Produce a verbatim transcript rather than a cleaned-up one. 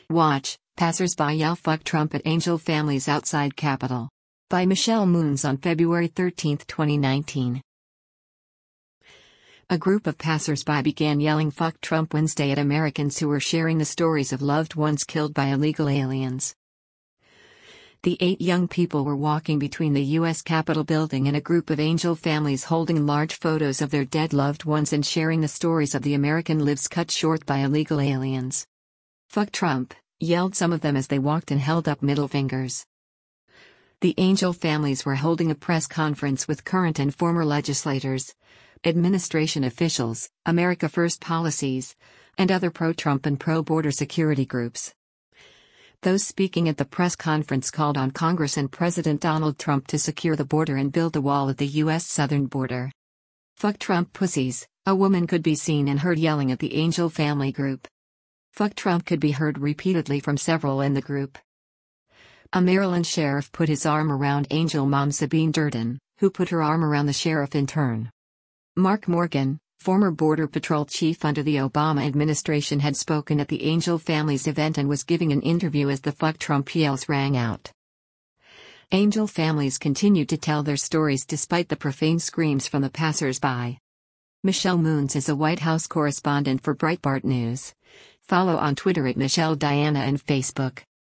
Watch, Passersby Yell Fuck Trump at Angel Families Outside Capitol. By Michelle Moons on February thirteenth, twenty nineteen. A group of passersby began yelling "Fuck Trump" Wednesday at Americans who were sharing the stories of loved ones killed by illegal aliens. The eight young people were walking between the U S Capitol building and a group of angel families holding large photos of their dead loved ones and sharing the stories of the American lives cut short by illegal aliens. "Fuck Trump," yelled some of them as they walked and held up middle fingers. The angel families were holding a press conference with current and former legislators, administration officials, America First policies, and other pro-Trump and pro-border security groups. Those speaking at the press conference called on Congress and President Donald Trump to secure the border and build a wall at the U S southern border. "Fuck Trump pussies," a woman could be seen and heard yelling at the angel family group. "Fuck Trump" could be heard repeatedly from several in the group. A Maryland sheriff put his arm around angel mom Sabine Durden, who put her arm around the sheriff in turn. Mark Morgan, former Border Patrol chief under the Obama administration, had spoken at the Angel Families event and was giving an interview as the "Fuck Trump" yells rang out. Angel families continued to tell their stories despite the profane screams from the passersby. Michelle Moons is a White House correspondent for Breitbart News. Follow on Twitter at Michelle Diana and Facebook.